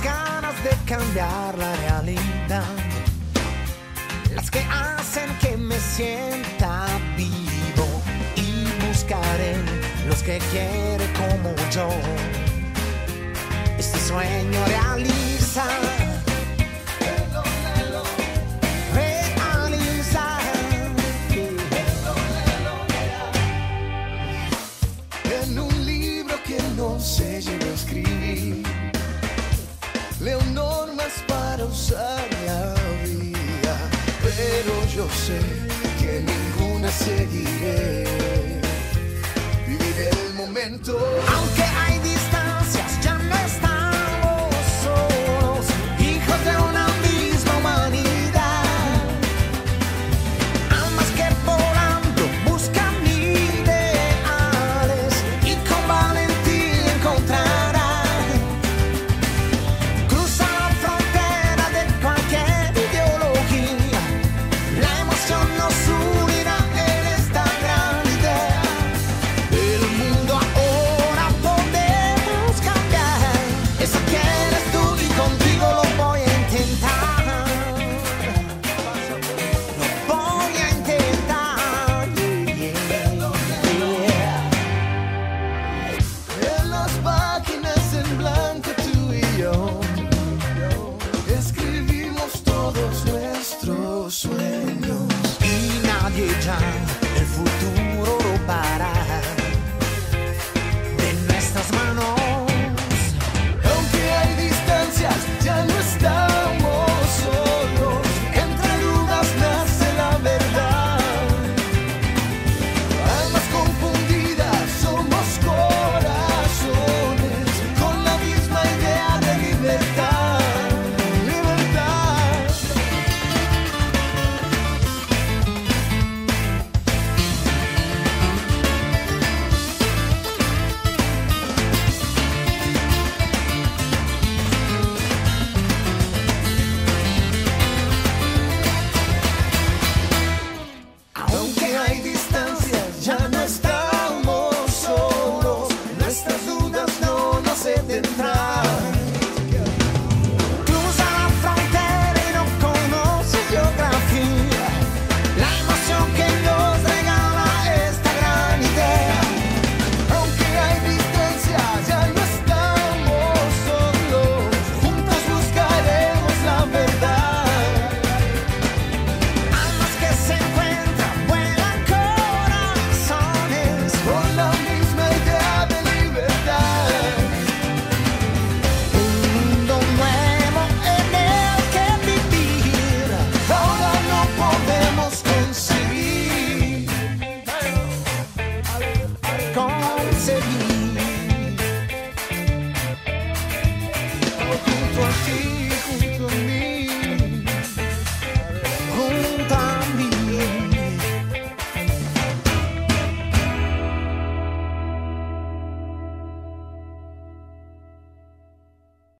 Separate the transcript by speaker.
Speaker 1: ganas de cambiar la realidad, las que hacen que me sienta vivo, y buscaré los que quieren como yo este sueño realizar.
Speaker 2: En un libro que no se llegó a escribir, leo normas para usar la vida, pero yo sé que ninguna seguiré. Viviré el momento.
Speaker 1: Aunque hay distancias, ya no estamos solos, hijos de una misma humanidad. Almas que volando buscan ideales y con valentía encontrarán. Cruza la frontera de cualquier ideología, la emoción nos unirá en esta gran idea. El mundo ahora podemos cambiar, eso quieres tú y contigo lo voy a intentar. Lo voy a intentar,
Speaker 2: En las páginas en blanco tú y yo escribimos todos nuestros sueños.
Speaker 1: y nadie ya el futuro robará de nuestras manos.
Speaker 2: Aunque hay distancias, ya no estamos solos. Entre dudas nace la verdad. Almas confundidas, somos corazones con la misma idea de libertad. Libertad. Aunque hay distancias, ya no estamos solos. Nuestras dudas no nos detendrán.
Speaker 1: Cruza la frontera y no conoces geografía, la emoción que nos regala esta gran idea.
Speaker 2: Aunque hay distancias, ya no estamos solos. Juntos buscaremos la verdad.
Speaker 1: Almas que se encuentran, vuelan corazones.
Speaker 2: Con la misma idea de libertad.
Speaker 1: Un mundo nuevo en el que vivir,
Speaker 2: Ahora no podemos conseguir.
Speaker 1: conseguir.
Speaker 2: Junto a ti, junto a mí.
Speaker 1: Junto a